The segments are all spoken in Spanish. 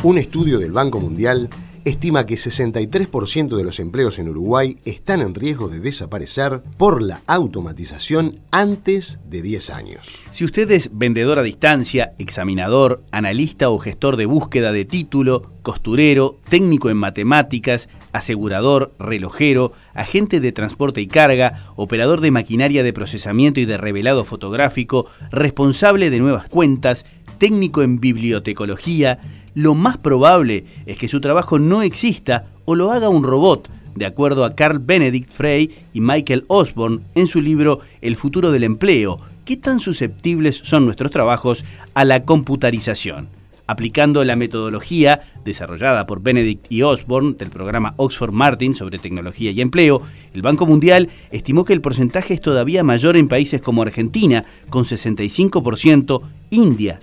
Un estudio del Banco Mundial estima que 63% de los empleos en Uruguay están en riesgo de desaparecer por la automatización antes de 10 años. Si usted es vendedor a distancia, examinador, analista o gestor de búsqueda de título, costurero, técnico en matemáticas, asegurador, relojero, agente de transporte y carga, operador de maquinaria de procesamiento y de revelado fotográfico, responsable de nuevas cuentas, técnico en bibliotecología, lo más probable es que su trabajo no exista o lo haga un robot, de acuerdo a Carl Benedict Frey y Michael Osborne en su libro El futuro del empleo. ¿Qué tan susceptibles son nuestros trabajos a la computarización? Aplicando la metodología desarrollada por Benedict y Osborne del programa Oxford Martin sobre tecnología y empleo, el Banco Mundial estimó que el porcentaje es todavía mayor en países como Argentina, con 65%, India,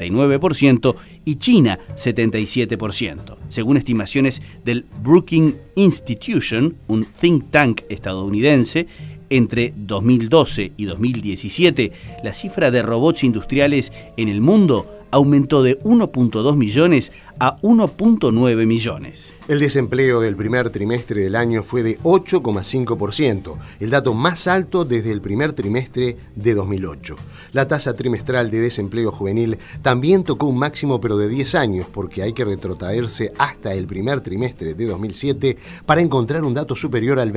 69% y China, 77%. Según estimaciones del Brookings Institution, un think tank estadounidense, entre 2012 y 2017, la cifra de robots industriales en el mundo aumentó de 1.2 millones a 1.9 millones. El desempleo del primer trimestre del año fue de 8,5%, el dato más alto desde el primer trimestre de 2008. La tasa trimestral de desempleo juvenil también tocó un máximo, pero de 10 años, porque hay que retrotraerse hasta el primer trimestre de 2007 para encontrar un dato superior al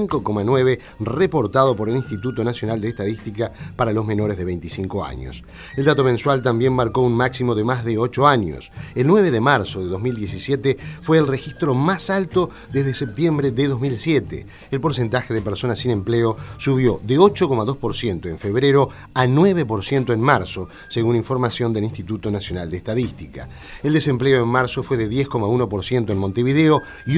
25,9% reportado por el Instituto Nacional de Estadística para los menores de 25 años. El dato mensual también marcó un máximo de más de 8 años. El 9 de marzo de 2017 fue el registro más alto desde septiembre de 2007. El porcentaje de personas sin empleo subió de 8,2% en febrero a 9% en marzo, según información del Instituto Nacional de Estadística. El desempleo en marzo fue de 10,1% en Montevideo y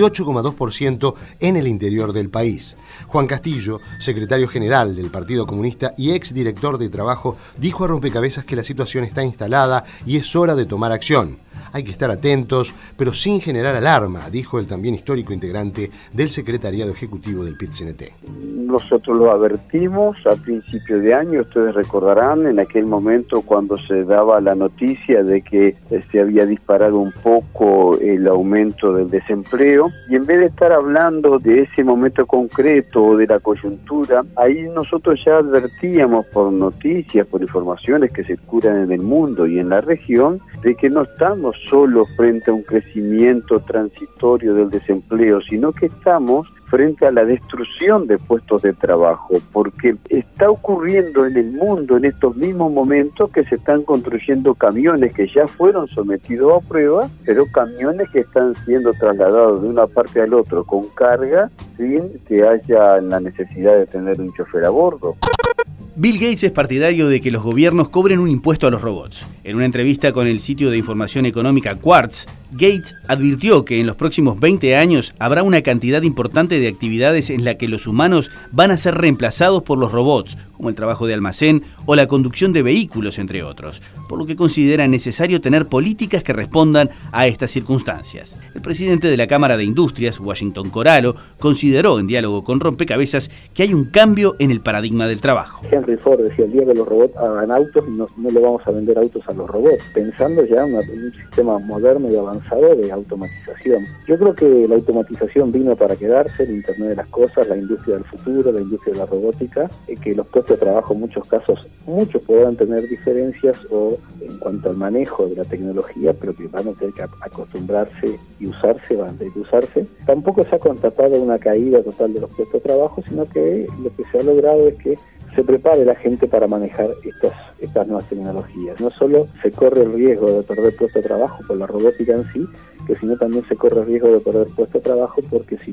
8,2% en el interior del país. Juan Castillo, secretario general del Partido Comunista y exdirector de Trabajo, dijo a Rompecabezas que la situación está instalada y es hora de tomar acción. Hay que estar atentos, pero sin generar alarma, dijo el también histórico integrante del secretariado ejecutivo del PIT-CNT. Nosotros lo advertimos a principio de año, ustedes recordarán, en aquel momento cuando se daba la noticia de que se había disparado un poco el aumento del desempleo, y en vez de estar hablando de ese momento concreto o de la coyuntura, ahí nosotros ya advertíamos por noticias, por informaciones que circulan en el mundo y en la región, de que no estamos solo frente a un crecimiento transitorio del desempleo, sino que estamos frente a la destrucción de puestos de trabajo, porque está ocurriendo en el mundo en estos mismos momentos que se están construyendo camiones que ya fueron sometidos a prueba, pero camiones que están siendo trasladados de una parte al otro con carga sin que haya la necesidad de tener un chofer a bordo. Bill Gates es partidario de que los gobiernos cobren un impuesto a los robots. En una entrevista con el sitio de información económica Quartz, Gates advirtió que en los próximos 20 años habrá una cantidad importante de actividades en la que los humanos van a ser reemplazados por los robots, como el trabajo de almacén o la conducción de vehículos, entre otros, por lo que considera necesario tener políticas que respondan a estas circunstancias. El presidente de la Cámara de Industrias, Washington Coralo, consideró en diálogo con Rompecabezas que hay un cambio en el paradigma del trabajo. Henry Ford decía: el día que los robots hagan autos, no le vamos a vender autos a los robots, pensando ya en un sistema moderno y avanzado de automatización. Yo creo que la automatización vino para quedarse, el Internet de las cosas, la industria del futuro, la industria de la robótica, que los puestos de trabajo en muchos casos, muchos podrán tener diferencias o en cuanto al manejo de la tecnología, pero que van a tener que acostumbrarse y usarse, van a tener que usarse. Tampoco se ha constatado una caída total de los puestos de trabajo, sino que lo que se ha logrado es que se prepare la gente para manejar estas nuevas tecnologías. No solo se corre el riesgo de perder puesto de trabajo por la robótica en sí, que sino también se corre el riesgo de perder puesto de trabajo porque si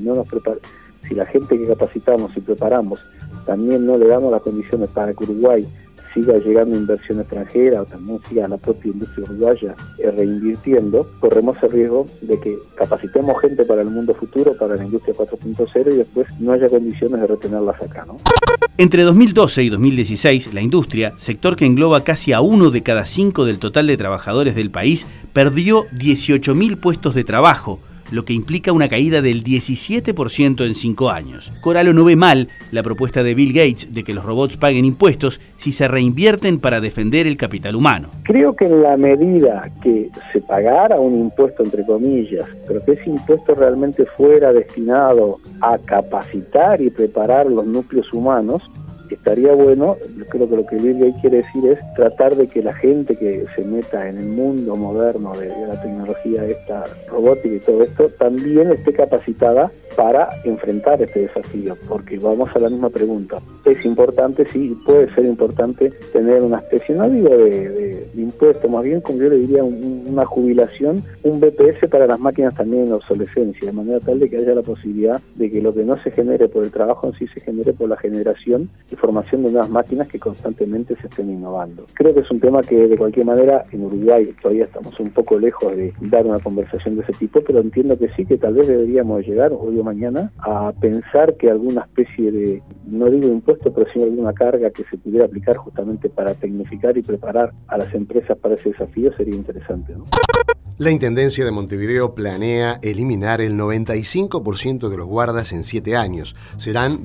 la gente que capacitamos y preparamos también no le damos las condiciones para que Uruguay siga llegando inversión extranjera o también siga la propia industria uruguaya reinvirtiendo, corremos el riesgo de que capacitemos gente para el mundo futuro, para la industria 4.0 y después no haya condiciones de retenerlas acá, ¿no? Entre 2012 y 2016, la industria, sector que engloba casi a 1 de cada 5 del total de trabajadores del país, perdió 18.000 puestos de trabajo, lo que implica una caída del 17% en 5 años. Coralo no ve mal la propuesta de Bill Gates de que los robots paguen impuestos si se reinvierten para defender el capital humano. Creo que en la medida que se pagara un impuesto, entre comillas, pero que ese impuesto realmente fuera destinado a capacitar y preparar los núcleos humanos, estaría bueno. Creo que lo que Bill Gates quiere decir es tratar de que la gente que se meta en el mundo moderno de la tecnología esta robótica y todo esto también esté capacitada para enfrentar este desafío, porque vamos a la misma pregunta. Es importante, sí, puede ser importante tener una especie, no digo de impuesto, más bien como yo le diría una jubilación, un BPS para las máquinas también en obsolescencia, de manera tal de que haya la posibilidad de que lo que no se genere por el trabajo en sí se genere por la generación y formación de nuevas máquinas que constantemente se estén innovando. Creo que es un tema que de cualquier manera en Uruguay todavía estamos un poco lejos de dar una conversación de ese tipo, pero entiendo que sí, que tal vez deberíamos llegar hoy o mañana a pensar que alguna especie de, no digo impuesto, pero sí alguna carga que se pudiera aplicar justamente para tecnificar y preparar a las empresas para ese desafío sería interesante, ¿no? La Intendencia de Montevideo planea eliminar el 95% de los guardas en 7 años. Serán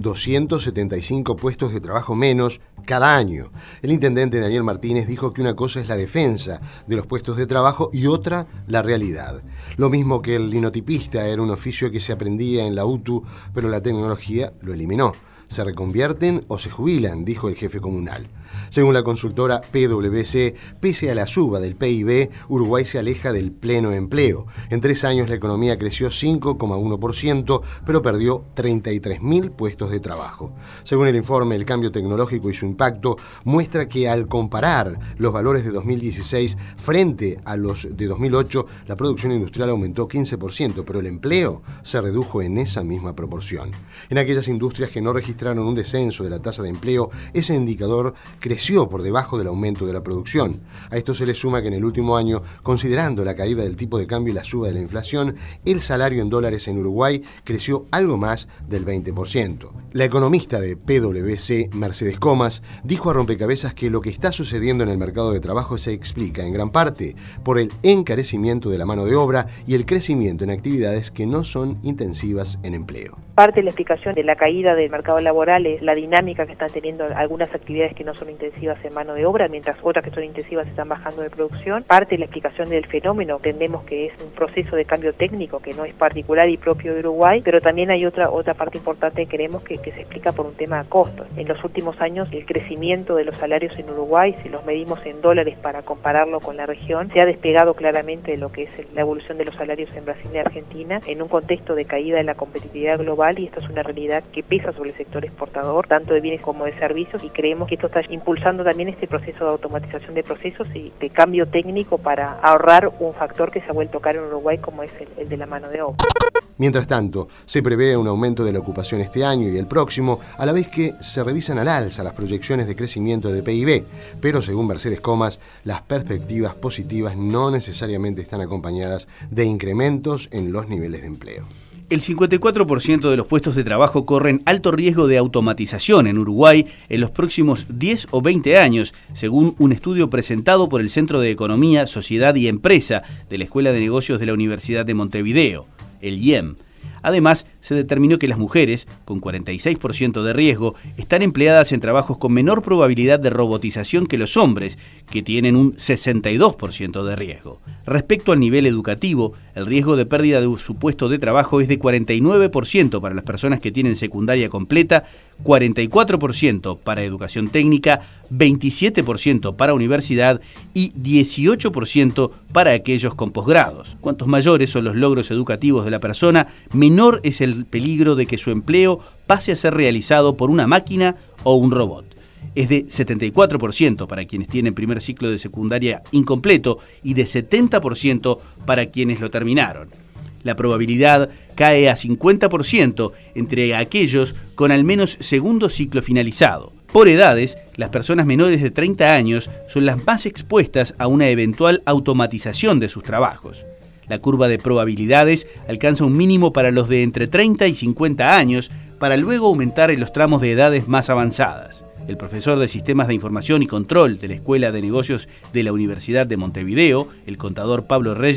275 puestos de trabajo menos cada año. El intendente Daniel Martínez dijo que una cosa es la defensa de los puestos de trabajo y otra la realidad. Lo mismo que el linotipista era un oficio que se aprendía en la UTU, pero la tecnología lo eliminó. Se reconvierten o se jubilan, dijo el jefe comunal. Según la consultora PwC, pese a la suba del PIB, Uruguay se aleja del pleno empleo. En 3 años la economía creció 5,1%, pero perdió 33.000 puestos de trabajo. Según el informe, el cambio tecnológico y su impacto muestra que al comparar los valores de 2016 frente a los de 2008, la producción industrial aumentó 15%, pero el empleo se redujo en esa misma proporción. En aquellas industrias que no registraron un descenso de la tasa de empleo, ese indicador creció por debajo del aumento de la producción. A esto se le suma que en el último año, considerando la caída del tipo de cambio y la suba de la inflación, el salario en dólares en Uruguay creció algo más del 20%. La economista de PwC, Mercedes Comas, dijo a Rompecabezas que lo que está sucediendo en el mercado de trabajo se explica en gran parte por el encarecimiento de la mano de obra y el crecimiento en actividades que no son intensivas en empleo. Parte de la explicación de la caída del mercado laboral es la dinámica que están teniendo algunas actividades que no son intensivas en mano de obra, mientras otras que son intensivas están bajando de producción. Parte de la explicación del fenómeno entendemos que es un proceso de cambio técnico que no es particular y propio de Uruguay, pero también hay otra parte importante que creemos que se explica por un tema de costos. En los últimos años el crecimiento de los salarios en Uruguay, si los medimos en dólares para compararlo con la región, se ha despegado claramente de lo que es la evolución de los salarios en Brasil y Argentina en un contexto de caída de la competitividad global, y esto es una realidad que pesa sobre el sector exportador, tanto de bienes como de servicios, y creemos que esto está impulsando también este proceso de automatización de procesos y de cambio técnico para ahorrar un factor que se ha vuelto caro en Uruguay como es el de la mano de obra. Mientras tanto, se prevé un aumento de la ocupación este año y el próximo, a la vez que se revisan al alza las proyecciones de crecimiento de PIB, pero según Mercedes Comas, las perspectivas positivas no necesariamente están acompañadas de incrementos en los niveles de empleo. El 54% de los puestos de trabajo corren alto riesgo de automatización en Uruguay en los próximos 10 o 20 años, según un estudio presentado por el Centro de Economía, Sociedad y Empresa de la Escuela de Negocios de la Universidad de Montevideo, el IEM. Además, se determinó que las mujeres, con 46% de riesgo, están empleadas en trabajos con menor probabilidad de robotización que los hombres, que tienen un 62% de riesgo. Respecto al nivel educativo, el riesgo de pérdida de su puesto de trabajo es de 49% para las personas que tienen secundaria completa, 44% para educación técnica, 27% para universidad y 18% para aquellos con posgrados. Cuantos mayores son los logros educativos de la persona, menor es el peligro de que su empleo pase a ser realizado por una máquina o un robot. Es de 74% para quienes tienen primer ciclo de secundaria incompleto y de 70% para quienes lo terminaron. La probabilidad cae a 50% entre aquellos con al menos segundo ciclo finalizado. Por edades, las personas menores de 30 años son las más expuestas a una eventual automatización de sus trabajos. La curva de probabilidades alcanza un mínimo para los de entre 30 y 50 años, para luego aumentar en los tramos de edades más avanzadas. El profesor de Sistemas de Información y Control de la Escuela de Negocios de la Universidad de Montevideo, el contador Pablo Regent,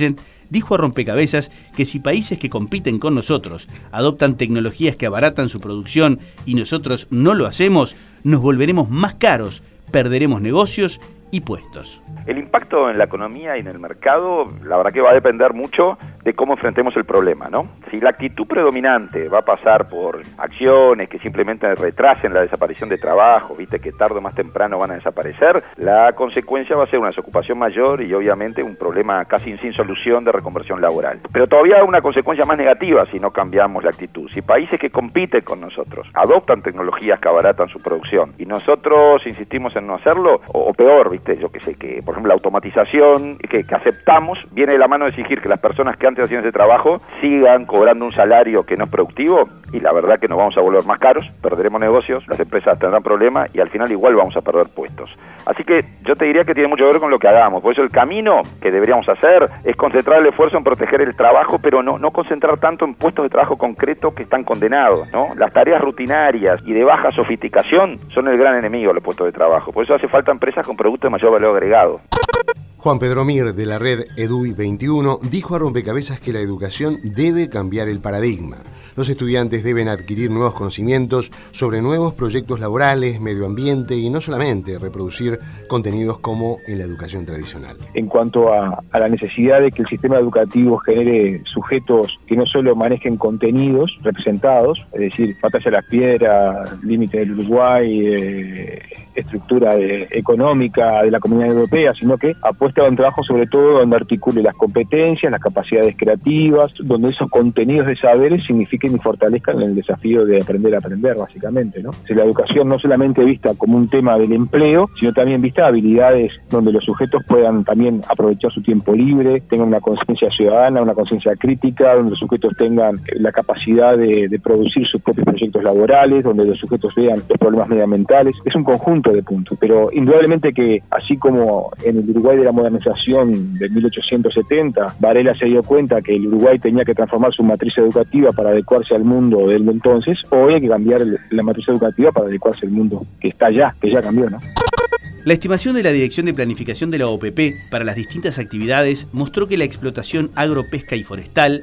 dijo a Rompecabezas que si países que compiten con nosotros adoptan tecnologías que abaratan su producción y nosotros no lo hacemos, nos volveremos más caros, perderemos negocios y puestos. El impacto en la economía y en el mercado, la verdad que va a depender mucho de cómo enfrentemos el problema, ¿no? Si la actitud predominante va a pasar por acciones que simplemente retrasen la desaparición de trabajo, viste que tarde o más temprano van a desaparecer, la consecuencia va a ser una desocupación mayor y obviamente un problema casi sin solución de reconversión laboral. Pero todavía una consecuencia más negativa si no cambiamos la actitud. Si países que compiten con nosotros adoptan tecnologías que abaratan su producción y nosotros insistimos en no hacerlo, o peor, viste, yo que sé, que por ejemplo la automatización que aceptamos viene de la mano de exigir que las personas que antes hacían ese trabajo sigan cobrando un salario que no es productivo, y la verdad que nos vamos a volver más caros, perderemos negocios, las empresas tendrán problemas y al final igual vamos a perder puestos. Así que yo te diría que tiene mucho que ver con lo que hagamos. Por eso el camino que deberíamos hacer es concentrar el esfuerzo en proteger el trabajo, pero no concentrar tanto en puestos de trabajo concretos que están condenados, ¿no? Las tareas rutinarias y de baja sofisticación son el gran enemigo de los puestos de trabajo. Por eso hace falta empresas con productos de mayor valor agregado. Juan Pedro Mir, de la red EDUI 21, dijo a Rompecabezas que la educación debe cambiar el paradigma. Los estudiantes deben adquirir nuevos conocimientos sobre nuevos proyectos laborales, medio ambiente y no solamente reproducir contenidos como en la educación tradicional. En cuanto a la necesidad de que el sistema educativo genere sujetos que no solo manejen contenidos representados, es decir, Batalla de las Piedras, Límite del Uruguay, estructura económica de la Comunidad Europea, sino que apuesta a un trabajo sobre todo donde articule las competencias, las capacidades creativas, donde esos contenidos de saberes signifiquen y fortalezcan el desafío de aprender a aprender, básicamente, ¿no? Si la educación no solamente vista como un tema del empleo, sino también vista habilidades donde los sujetos puedan también aprovechar su tiempo libre, tengan una conciencia ciudadana, una conciencia crítica, donde los sujetos tengan la capacidad de producir sus propios proyectos laborales, donde los sujetos vean los problemas medioambientales. Es un conjunto de puntos, pero indudablemente que así como en el Uruguay de la modernización de 1870, Varela se dio cuenta que el Uruguay tenía que transformar su matriz educativa para adecuarse al mundo del entonces, hoy hay que cambiar la matriz educativa para adecuarse al mundo que está ya, que ya cambió, ¿no? La estimación de la Dirección de Planificación de la OPP para las distintas actividades mostró que la explotación agropesca y forestal,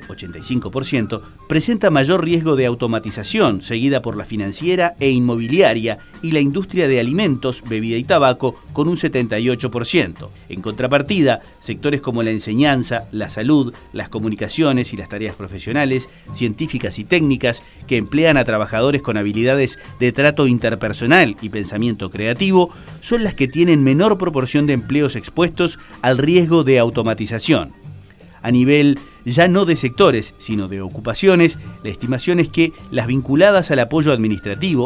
85%, presenta mayor riesgo de automatización, seguida por la financiera e inmobiliaria, y la industria de alimentos, bebida y tabaco, con un 78%. En contrapartida, sectores como la enseñanza, la salud, las comunicaciones y las tareas profesionales, científicas y técnicas, que emplean a trabajadores con habilidades de trato interpersonal y pensamiento creativo, son las que tienen menor proporción de empleos expuestos al riesgo de automatización. A nivel ya no de sectores, sino de ocupaciones, la estimación es que las vinculadas al apoyo administrativo,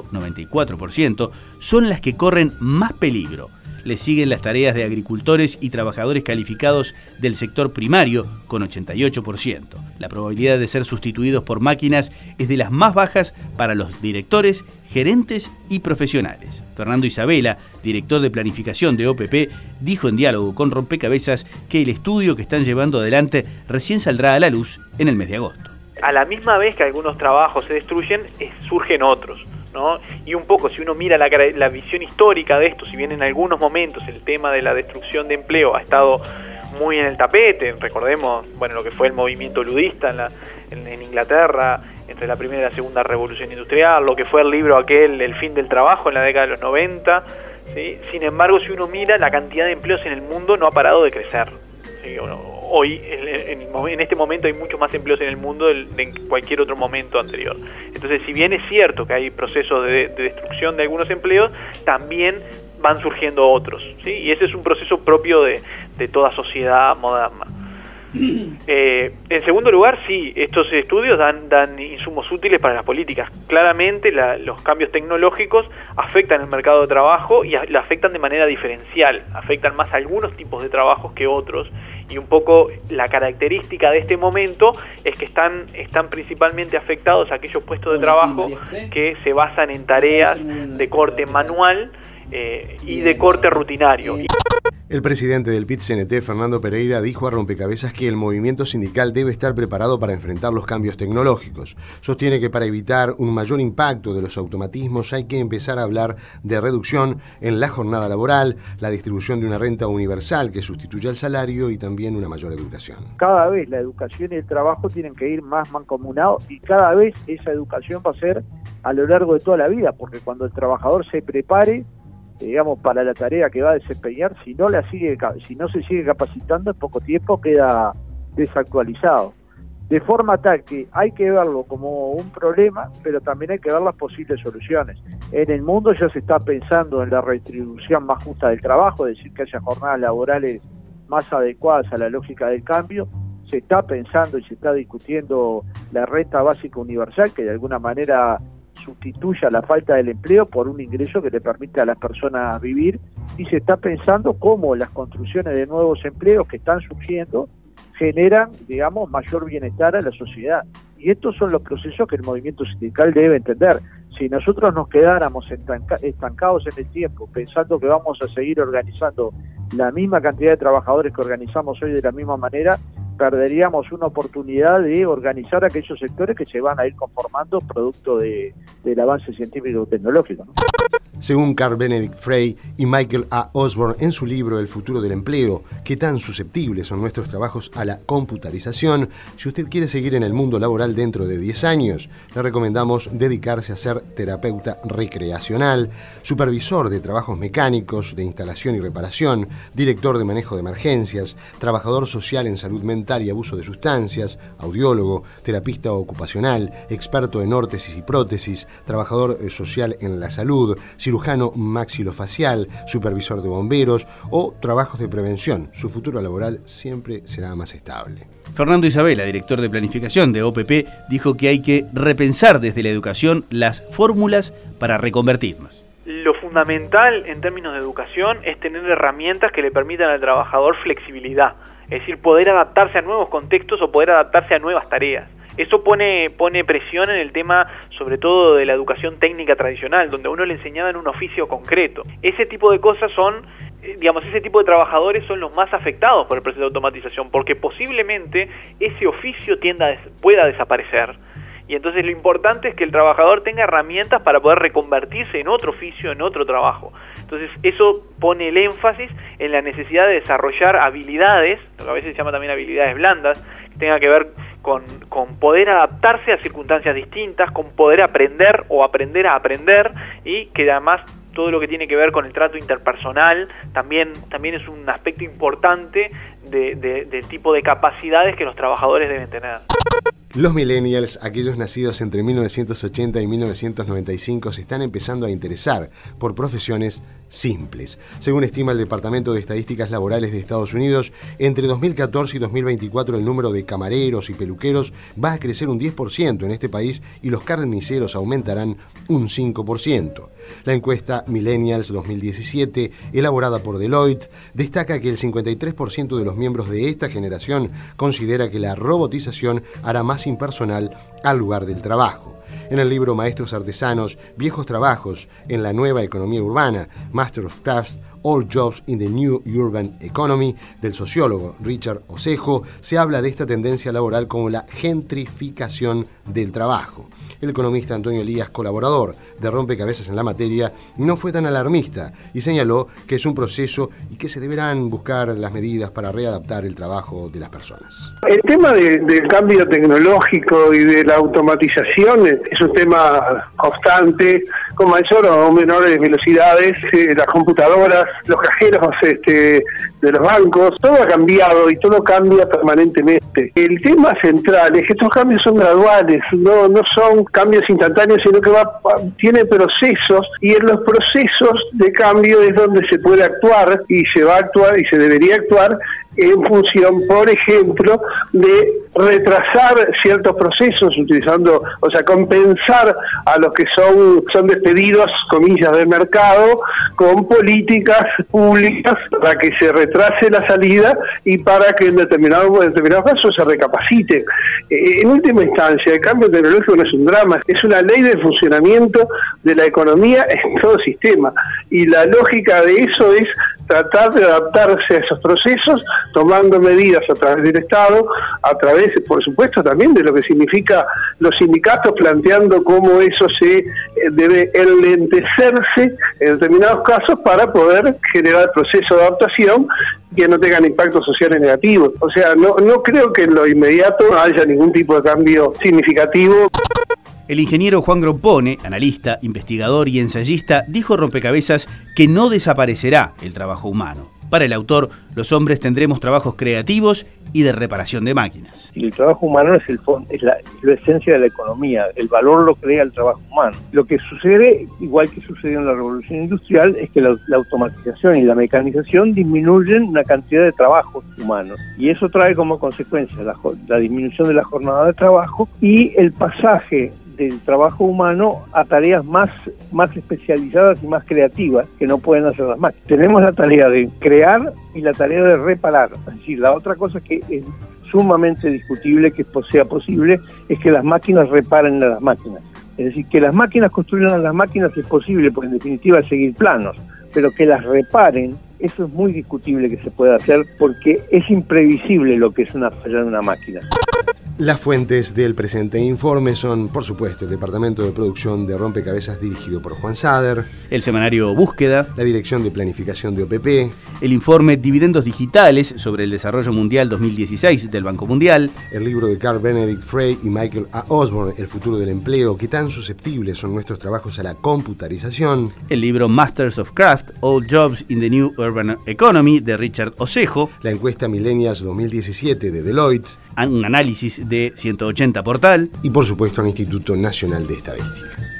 94%, son las que corren más peligro. Le siguen las tareas de agricultores y trabajadores calificados del sector primario, con 88%. La probabilidad de ser sustituidos por máquinas es de las más bajas para los directores, gerentes y profesionales. Fernando Isabela, director de planificación de OPP, dijo en diálogo con Rompecabezas que el estudio que están llevando adelante recién saldrá a la luz en el mes de agosto. A la misma vez que algunos trabajos se destruyen, surgen otros, ¿no? Y un poco, si uno mira la visión histórica de esto, si bien en algunos momentos el tema de la destrucción de empleo ha estado muy en el tapete, recordemos, bueno, lo que fue el movimiento ludista en Inglaterra, entre la primera y la segunda revolución industrial, lo que fue el libro aquel, El fin del trabajo, en la década de los 90, ¿sí? Sin embargo, si uno mira, la cantidad de empleos en el mundo no ha parado de crecer, ¿sí? Hoy, en este momento, hay muchos más empleos en el mundo de en cualquier otro momento anterior. Entonces, si bien es cierto que hay procesos de destrucción de algunos empleos, también van surgiendo otros, ¿sí? Y ese es un proceso propio de toda sociedad moderna. En segundo lugar, sí, estos estudios dan insumos útiles para las políticas. Claramente los cambios tecnológicos afectan el mercado de trabajo y lo afectan de manera diferencial, afectan más a algunos tipos de trabajos que otros, y un poco la característica de este momento es que están principalmente afectados aquellos puestos de trabajo que se basan en tareas de corte manual y de corte rutinario. El presidente del PIT-CNT, Fernando Pereira, dijo a Rompecabezas que el movimiento sindical debe estar preparado para enfrentar los cambios tecnológicos. Sostiene que para evitar un mayor impacto de los automatismos hay que empezar a hablar de reducción en la jornada laboral, la distribución de una renta universal que sustituya el salario y también una mayor educación. Cada vez la educación y el trabajo tienen que ir más mancomunados y cada vez esa educación va a ser a lo largo de toda la vida, porque cuando el trabajador se prepare, digamos, para la tarea que va a desempeñar, si no se sigue capacitando, en poco tiempo queda desactualizado. De forma tal que hay que verlo como un problema, pero también hay que ver las posibles soluciones. En el mundo ya se está pensando en la redistribución más justa del trabajo, es decir, que haya jornadas laborales más adecuadas a la lógica del cambio. Se está pensando y se está discutiendo la renta básica universal, que de alguna manera sustituya la falta del empleo por un ingreso que le permite a las personas vivir, y se está pensando cómo las construcciones de nuevos empleos que están surgiendo generan, digamos, mayor bienestar a la sociedad. Y estos son los procesos que el movimiento sindical debe entender. Si nosotros nos quedáramos estancados en el tiempo, pensando que vamos a seguir organizando la misma cantidad de trabajadores que organizamos hoy de la misma manera, perderíamos una oportunidad de organizar aquellos sectores que se van a ir conformando producto del avance científico y tecnológico, ¿no? Según Carl Benedict Frey y Michael A. Osborne en su libro El futuro del empleo, ¿qué tan susceptibles son nuestros trabajos a la computarización? Si usted quiere seguir en el mundo laboral dentro de 10 años, le recomendamos dedicarse a ser terapeuta recreacional, supervisor de trabajos mecánicos, de instalación y reparación, director de manejo de emergencias, trabajador social en salud mental y abuso de sustancias, audiólogo, terapista ocupacional, experto en órtesis y prótesis, trabajador social en la salud, cirujano maxilofacial, supervisor de bomberos o trabajos de prevención. Su futuro laboral siempre será más estable. Fernando Isabela, director de planificación de OPP, dijo que hay que repensar desde la educación las fórmulas para reconvertirnos. Lo fundamental en términos de educación es tener herramientas que le permitan al trabajador flexibilidad, es decir, poder adaptarse a nuevos contextos o poder adaptarse a nuevas tareas. Eso pone presión en el tema, sobre todo de la educación técnica tradicional, donde a uno le enseñaba en un oficio concreto. Ese tipo de cosas son, ese tipo de trabajadores son los más afectados por el proceso de automatización, porque posiblemente ese oficio pueda desaparecer. Y entonces lo importante es que el trabajador tenga herramientas para poder reconvertirse en otro oficio, en otro trabajo. Entonces eso pone el énfasis en la necesidad de desarrollar habilidades, lo que a veces se llama también habilidades blandas, que tenga que ver con poder adaptarse a circunstancias distintas, con poder aprender o aprender a aprender, y que además todo lo que tiene que ver con el trato interpersonal también es un aspecto importante del tipo de capacidades que los trabajadores deben tener. Los millennials, aquellos nacidos entre 1980 y 1995, se están empezando a interesar por profesiones simples. Según estima el Departamento de Estadísticas Laborales de Estados Unidos, entre 2014 y 2024 el número de camareros y peluqueros va a crecer un 10% en este país y los carniceros aumentarán un 5%. La encuesta Millennials 2017, elaborada por Deloitte, destaca que el 53% de los miembros de esta generación considera que la robotización hará más impersonal al lugar del trabajo. En el libro Maestros Artesanos, Viejos Trabajos en la Nueva Economía Urbana, Master of Crafts, All Jobs in the New Urban Economy, del sociólogo Richard Osejo, se habla de esta tendencia laboral como la gentrificación del trabajo. El economista Antonio Elías, colaborador de Rompecabezas en la materia, no fue tan alarmista y señaló que es un proceso y que se deberán buscar las medidas para readaptar el trabajo de las personas. El tema del cambio tecnológico y de la automatización es un tema constante, con mayor o menores velocidades, las computadoras, los cajeros de los bancos, todo ha cambiado y todo cambia permanentemente. El tema central es que estos cambios son graduales, no son cambios instantáneos, sino que tiene procesos, y en los procesos de cambio es donde se puede actuar y se va a actuar y se debería actuar en función, por ejemplo, de retrasar ciertos procesos compensar a los que son despedidos, comillas, del mercado, con políticas públicas para que se retrase la salida y para que en determinados casos se recapacite. En última instancia, el cambio tecnológico no es un drama, es una ley de funcionamiento de la economía en todo sistema, y la lógica de eso es tratar de adaptarse a esos procesos, tomando medidas a través del Estado, a través, por supuesto, también de lo que significa los sindicatos, planteando cómo eso se debe enlentecerse en determinados casos para poder generar el proceso de adaptación que no tengan impactos sociales negativos. O sea, no creo que en lo inmediato haya ningún tipo de cambio significativo. El ingeniero Juan Grompone, analista, investigador y ensayista, dijo a Rompecabezas que no desaparecerá el trabajo humano. Para el autor, los hombres tendremos trabajos creativos y de reparación de máquinas. El trabajo humano es la esencia de la economía, el valor lo crea el trabajo humano. Lo que sucede, igual que sucedió en la revolución industrial, es que la automatización y la mecanización disminuyen una cantidad de trabajos humanos, y eso trae como consecuencia la disminución de la jornada de trabajo y el pasaje del trabajo humano a tareas más especializadas y más creativas que no pueden hacer las máquinas. Tenemos la tarea de crear y la tarea de reparar. Es decir, la otra cosa que es sumamente discutible que sea posible es que las máquinas reparen a las máquinas. Es decir, que las máquinas construyan a las máquinas es posible, porque en definitiva es seguir planos, pero que las reparen, eso es muy discutible que se pueda hacer, porque es imprevisible lo que es una falla de una máquina. Las fuentes del presente informe son, por supuesto, el Departamento de Producción de Rompecabezas dirigido por Juan Sader, el semanario Búsqueda, la Dirección de Planificación de OPP, el informe Dividendos Digitales sobre el Desarrollo Mundial 2016 del Banco Mundial, el libro de Carl Benedict Frey y Michael A. Osborne, El futuro del empleo, qué tan susceptibles son nuestros trabajos a la computarización, el libro Masters of Craft, All Jobs in the New Urban Economy de Richard Osejo, la encuesta Millennials 2017 de Deloitte, un análisis de 180 Portal y por supuesto el Instituto Nacional de Estadística.